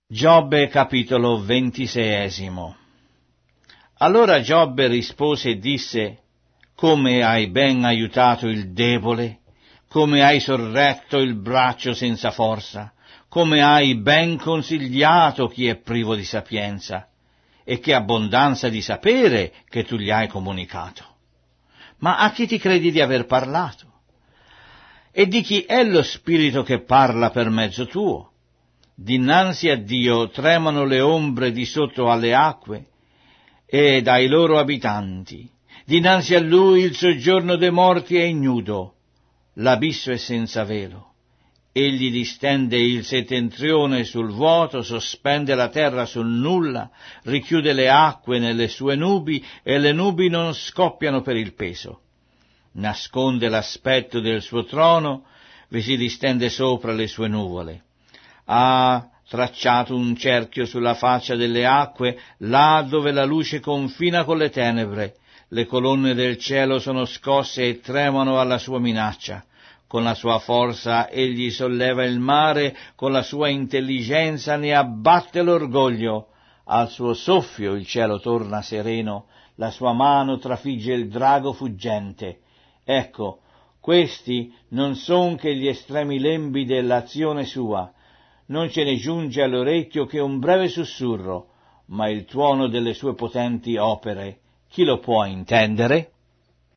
Giobbe capitolo 26. Allora Giobbe rispose e disse: come hai ben aiutato il debole, come hai sorretto il braccio senza forza, come hai ben consigliato chi è privo di sapienza, e che abbondanza di sapere che tu gli hai comunicato. Ma a chi ti credi di aver parlato? E di chi è lo spirito che parla per mezzo tuo? Dinanzi a Dio tremano le ombre di sotto alle acque ed ai loro abitanti. Dinanzi a Lui il soggiorno dei morti è ignudo, l'abisso è senza velo. Egli distende il settentrione sul vuoto, sospende la terra sul nulla, richiude le acque nelle sue nubi e le nubi non scoppiano per il peso. Nasconde l'aspetto del suo trono, vi si distende sopra le sue nuvole. Ha tracciato un cerchio sulla faccia delle acque, là dove la luce confina con le tenebre. Le colonne del cielo sono scosse e tremano alla sua minaccia. Con la sua forza egli solleva il mare, con la sua intelligenza ne abbatte l'orgoglio. Al suo soffio il cielo torna sereno, la sua mano trafigge il drago fuggente. Ecco, questi non son che gli estremi lembi dell'azione sua. Non ce ne giunge all'orecchio che un breve sussurro, ma il tuono delle sue potenti opere, chi lo può intendere?